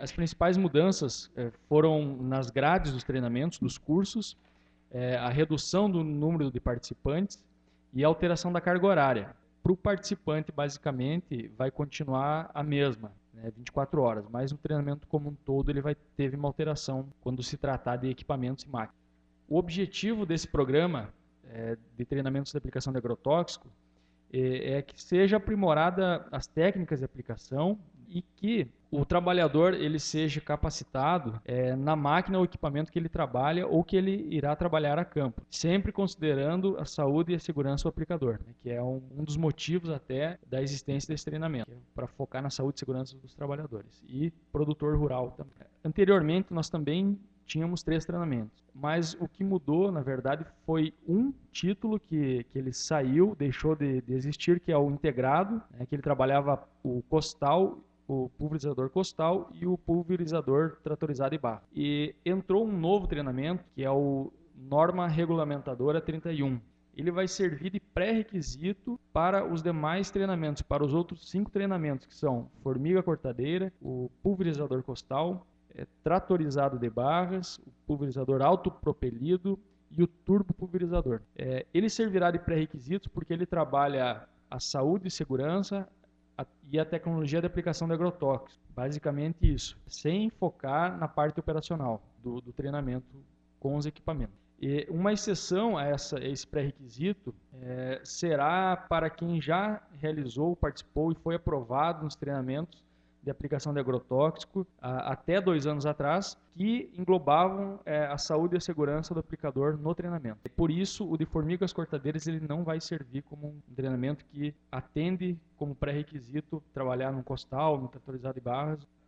As principais mudanças foram nas grades dos treinamentos, dos cursos, a redução do número de participantes e a alteração da carga horária. Para o participante, basicamente, vai continuar a mesma, né, 24 horas, mas no treinamento como um todo ele teve uma alteração quando se tratar de equipamentos e máquinas. O objetivo desse programa de treinamentos de aplicação de agrotóxico é que seja aprimorada as técnicas de aplicação e que o trabalhador ele seja capacitado na máquina ou equipamento que ele trabalha ou que ele irá trabalhar a campo, sempre considerando a saúde e a segurança do aplicador, né, que é um dos motivos até da existência desse treinamento, para focar na saúde e segurança dos trabalhadores e produtor rural também. Anteriormente nós também tínhamos 3 treinamentos, mas o que mudou, na verdade, foi um título que ele saiu, deixou de existir, que é o integrado, né, que ele trabalhava o costal, o pulverizador costal e o pulverizador tratorizado e barra. E entrou um novo treinamento, que é o Norma Regulamentadora 31. Ele vai servir de pré-requisito para os demais treinamentos, para os outros 5 treinamentos, que são formiga cortadeira, o pulverizador costal, tratorizado de barras, o pulverizador autopropelido e o turbopulverizador. Ele servirá de pré-requisitos porque ele trabalha a saúde e segurança e a tecnologia de aplicação de agrotóxicos. Basicamente isso, sem focar na parte operacional do treinamento com os equipamentos. E uma exceção a esse pré-requisito será para quem já realizou, participou e foi aprovado nos treinamentos de aplicação de agrotóxico até 2 anos atrás, que englobavam a saúde e a segurança do aplicador no treinamento. Por isso, o de formigas cortadeiras ele não vai servir como um treinamento que atende como pré-requisito trabalhar no costal, no tratorizado de barras